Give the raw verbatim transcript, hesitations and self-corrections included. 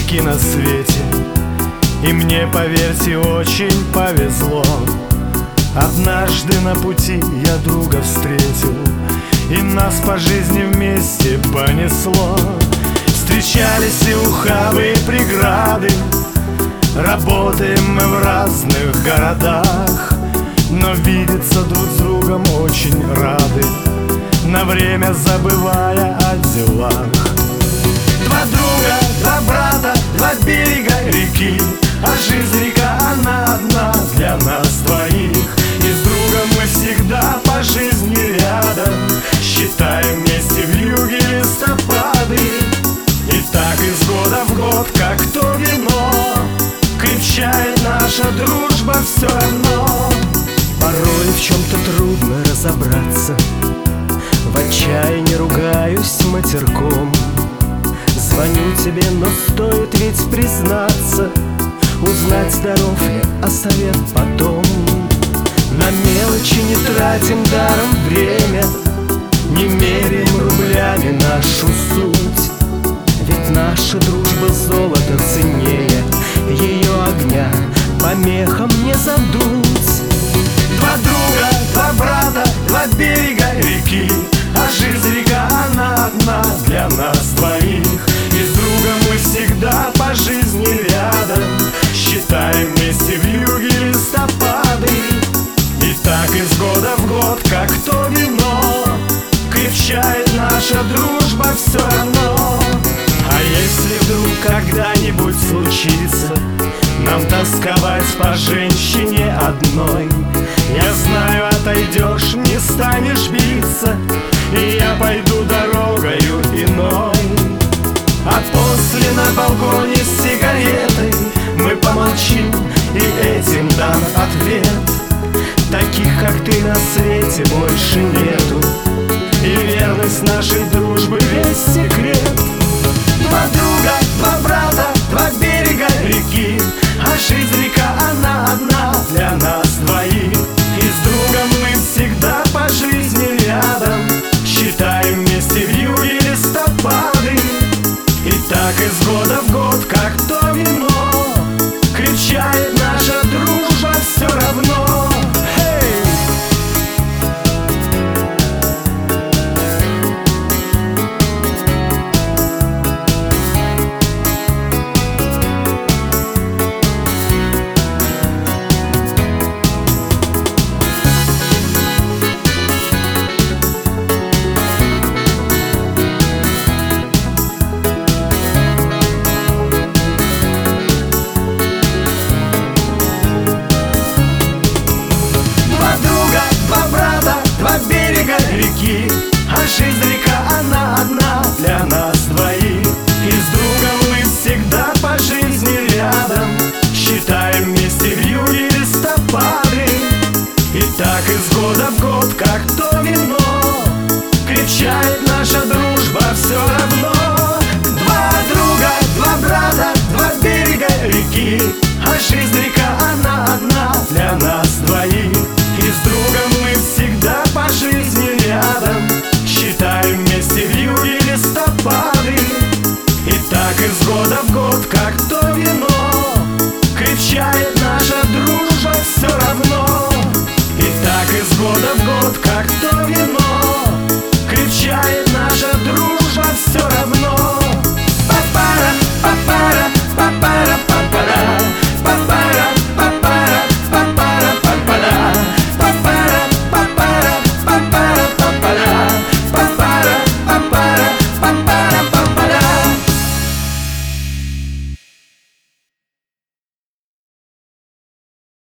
реки на свете, и мне, поверьте, очень повезло. Однажды на пути я друга встретил, и нас по жизни вместе понесло. Встречались и ухабы, и преграды, работаем мы в разных городах, но видеться друг с другом очень рады, на время забывая о делах. Два друга, два брата, два берега реки, а жизнь река, она одна для нас двоих. И с другом мы всегда по жизни рядом, считаем вместе вьюги листопады. И так из года в год, как то вино, крепчает наша дружба все равно. Порой в чем-то трудно разобраться, в отчаянии ругаюсь матерком. Звоню тебе, но стоит ведь признаться, узнать, здоров ли, а совет потом. На мелочи не тратим даром время, не меряем рублями нашу суть. Ведь наша дружба золото ценнее, ее огня помехом не задуть. Два друга, два брата, два берега реки, а жизнь река, она одна для нас двоих. И с другом мы всегда по жизни рядом, считаем вместе вьюги листопады. И так из года в год, как то вино, крепчает наша дружба все равно. А если вдруг когда-нибудь случится нам тосковать по женщине одной, я знаю, отойдешь, не станешь биться, и я пойду дорогою иной. А после на балконе с сигаретой мы помолчим, и этим дан ответ. Таких, как ты, на свете больше нету, и верность нашей